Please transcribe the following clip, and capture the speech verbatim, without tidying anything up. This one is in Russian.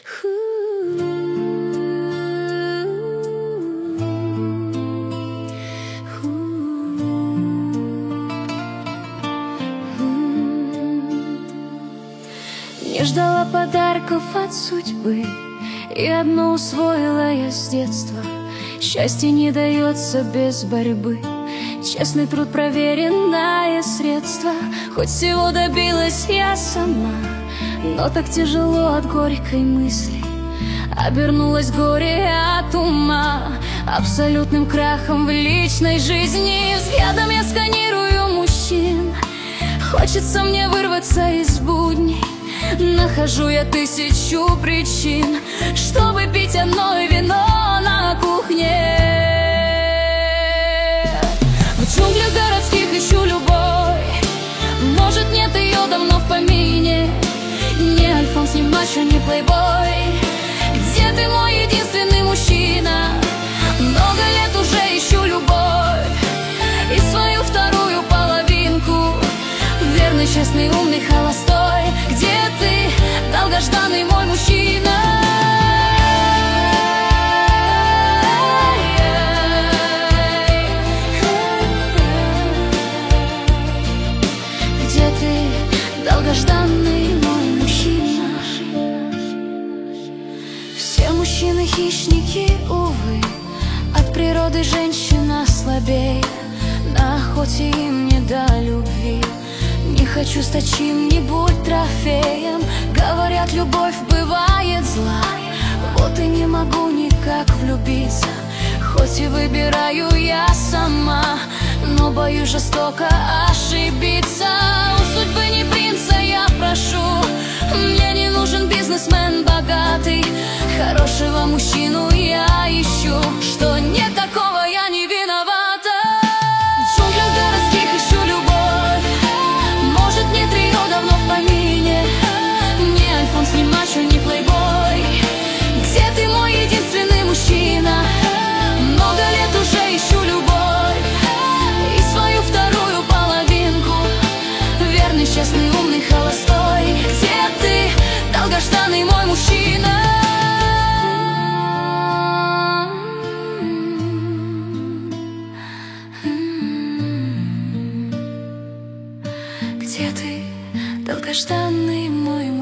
Не ждала подарков от судьбы, и одно усвоила я с детства: счастье не дается без борьбы, честный труд — проверенное средство. Хоть всего добилась я сама, но так тяжело от горькой мысли. Обернулось горе от ума абсолютным крахом в личной жизни. Взглядом я сканирую мужчин, хочется мне вырваться из будней. Нахожу я тысячу причин, чтобы пить одно вино на кухне. В джунглях городских ищу любовь, может, нет ее давно в помине. Не альфонс, не мачо, не плейбой. Где ты, мой единственный мужчина? Много лет уже ищу любовь и свою вторую половинку. Верный, честный, умный, холостой. Где ты, долгожданный мой мужчина? Где ты, долгожданный мой мужчина? Все мужчины хищники, увы, от природы женщина слабее. На охоте им не до любви. Не хочу стать чьим-нибудь трофеем. Говорят, любовь бывает зла, вот и не могу никак влюбиться. Хоть и выбираю я сама, но боюсь жестоко ошибиться. У судьбы не принца я прошу, мне не нужен бизнесмен богатый. Хорошего мужчину я ищу, что нет такого, я не виновата. В джунглях городских ищу любовь, может, нет ее давно в помине. Не альфонс, не мачо, не плейбой. Где ты, мой единственный мужчина? Много лет уже ищу любовь и свою вторую половинку. Верный, честный, умный, холостой. Где ты, долгожданный мой мужчина? Где ты, долгожданный мой мужчина?